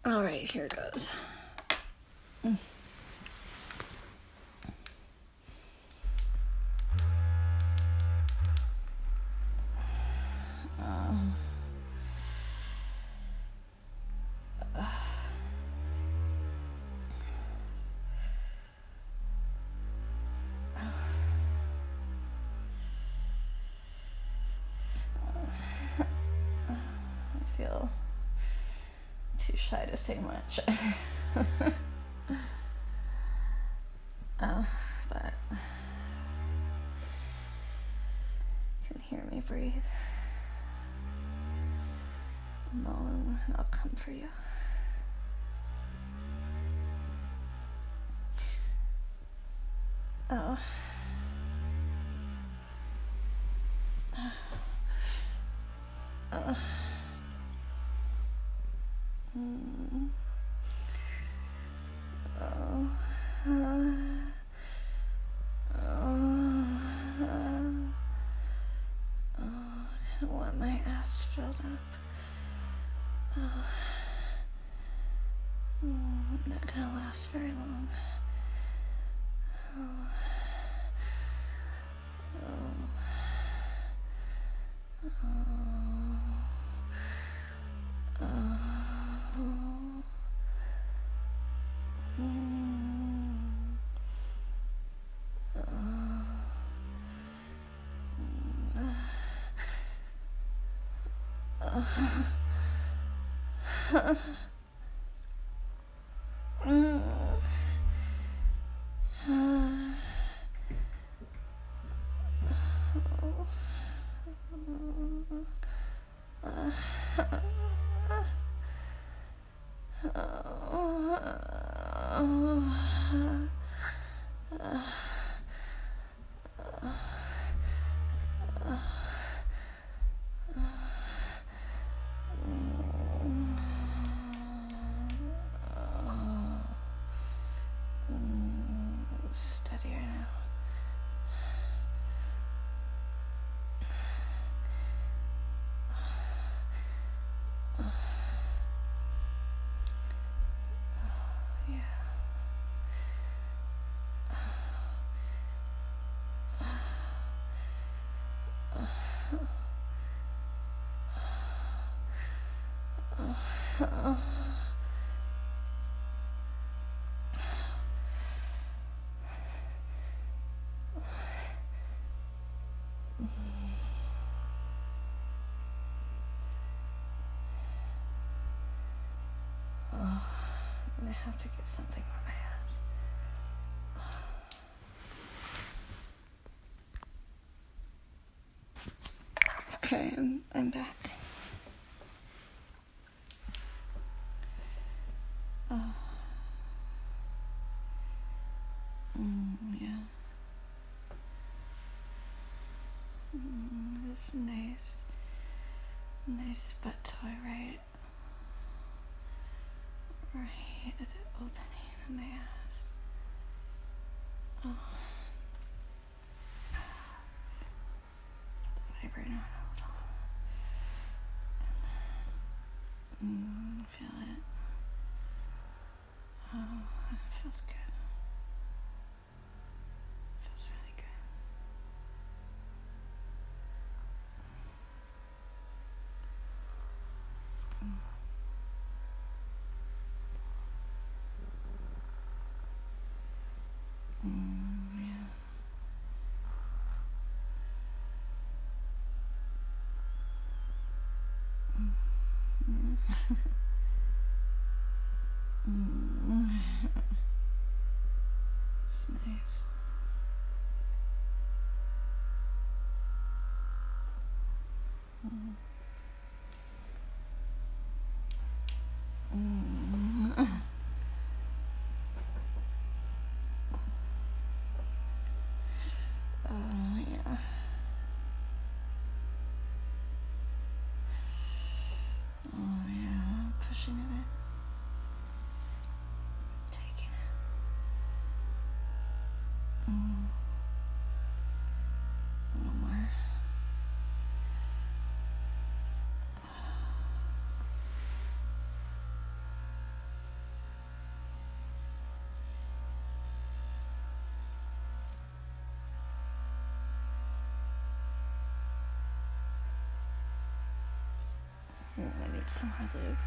All right, here goes. I feel too shy to say much. But you can hear me breathe. Moan, I'll come for you. Oh. I want my ass filled up. I'm not gonna last very long. Steadier now. I'm gonna have to get something on my ass. Okay, I'm back. Yeah. This nice butt toy, right? Right at the opening in the ass. Vibrate on a little. Feel it. Oh, it feels good. Feels really good. Yeah. It's nice. Yeah. Oh yeah, pushing it in. Taking it. A little more. I need some more lube.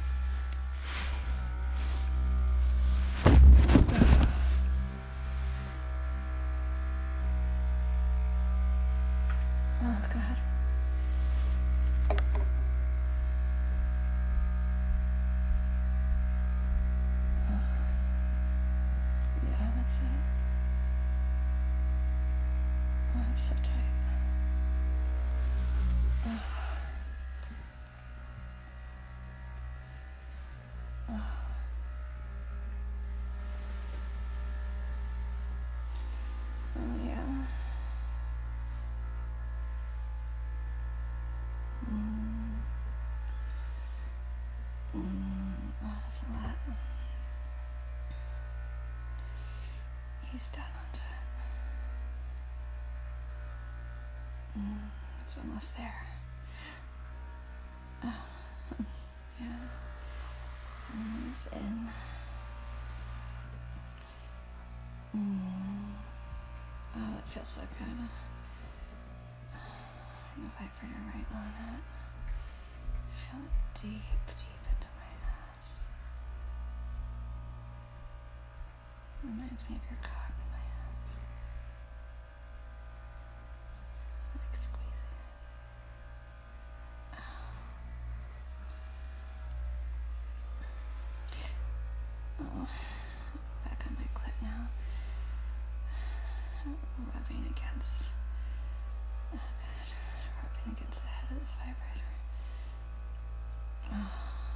Oh, God. Yeah, that's it. Oh, I'm so tight. Oh. Oh. Oh, yeah. Oh, that's a lot. He's down onto it. It's almost there. Oh, yeah. It's in. Oh, it feels so good. The vibrator right on it. Feel it deep, deep into my ass. Reminds me of your cock in my ass. Like squeezing it. Oh, back on my clit now. Rubbing against. Oh God, rubbing against the head of this vibrator. Oh.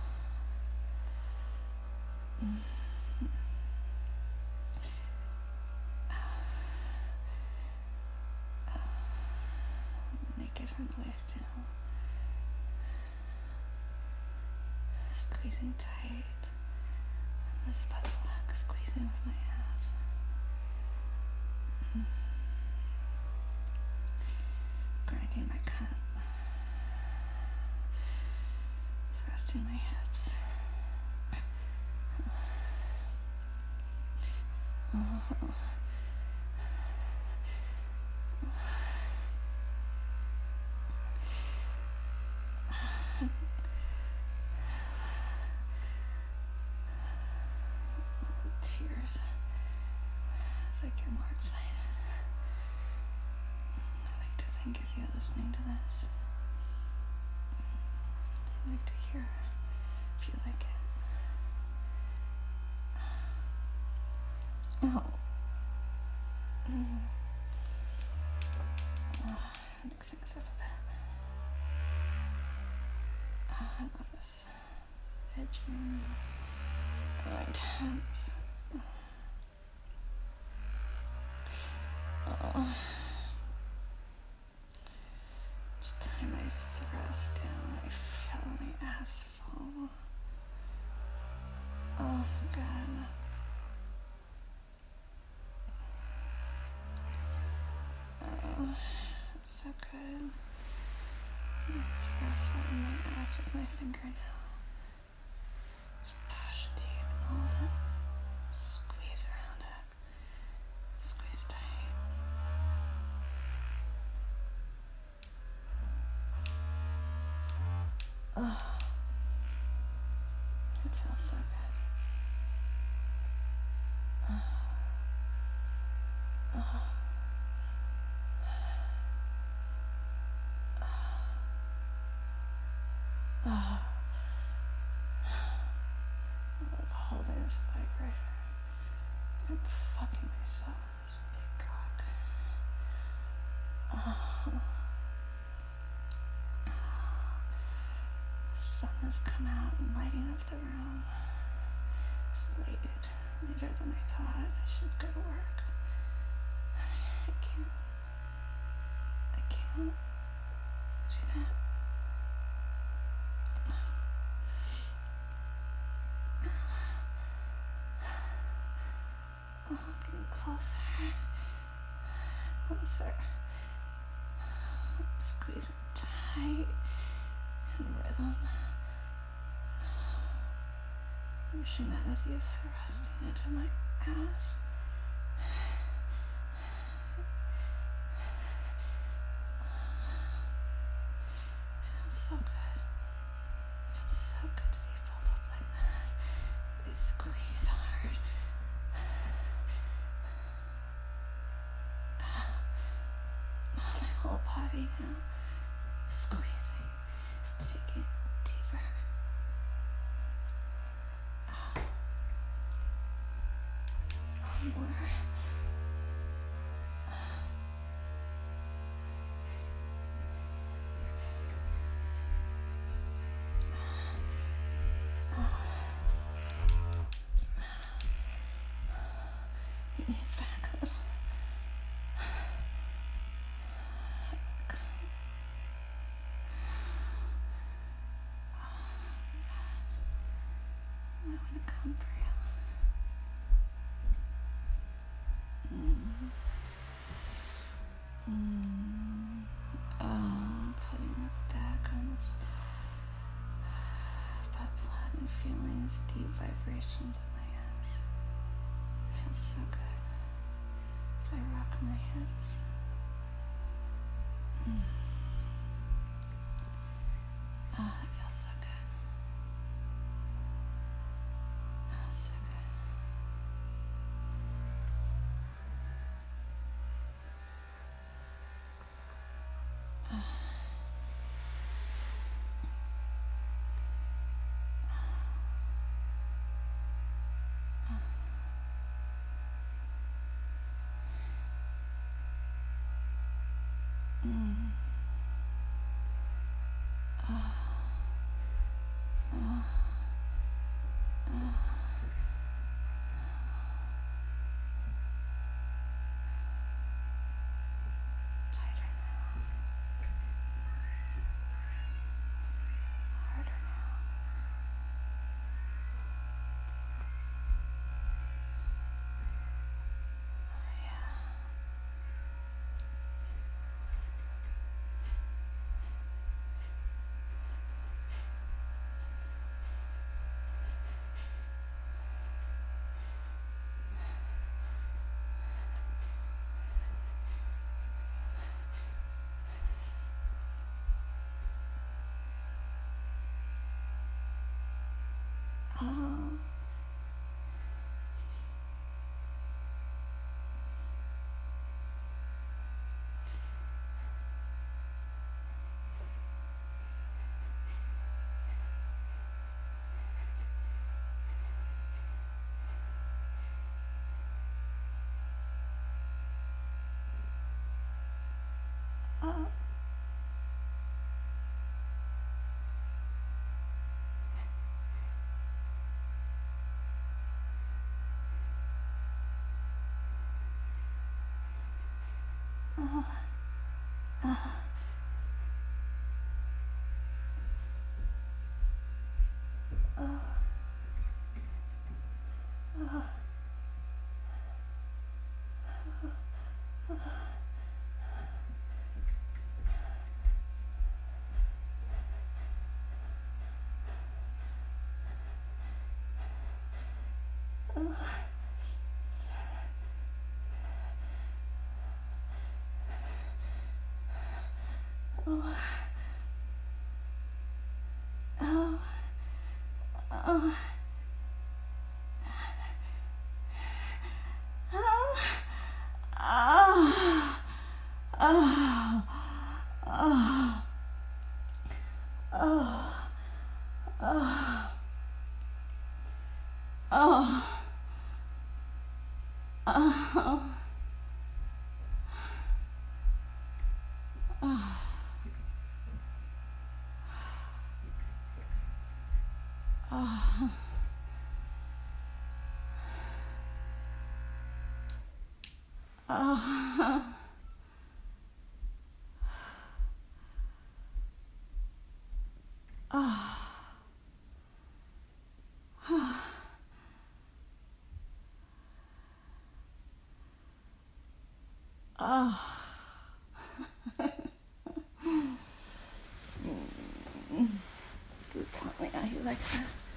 Naked from the waist down. Squeezing tight. This butt plug squeezing with my ass. Grinding my cunt. Thrusting my hips. Oh. Tears as I get more excited. I like to think if you're listening to this, I'd like to hear if you like it. Oh. Mix things up a bit. Oh, I love this edging. Oh, intense. Oh. Each time I thrust down, I feel my ass fall. Oh, God. Oh, so good. I thrust that in my ass with my fingernail. Just push deep and hold it. Squeeze around it. Squeeze tight. Oh, it feels so good. Oh. Oh. Oh. I love holding this vibrator. I'm fucking myself with this big cock. Oh. The sun has come out and lighting up the room. It's late, later than I thought. I should go to work. I can't do that. Oh, getting closer. Closer. I'm squeezing tight in rhythm. Wishing that as you thrusting into my ass. Feels so good. body now. Squeezing. Take it deeper. One more. He's back a little. I want to come for you. Putting it back on this blood and feeling these deep vibrations in my ass. It feels so good as I rock my hips. Oh, it feels so good. Oh, so good. Tighter now. Harder now. Oh, yeah. Oh. Oh. Oh. Oh. Oh. Oh. Oh. Oh. Oh. You taught me how you like that.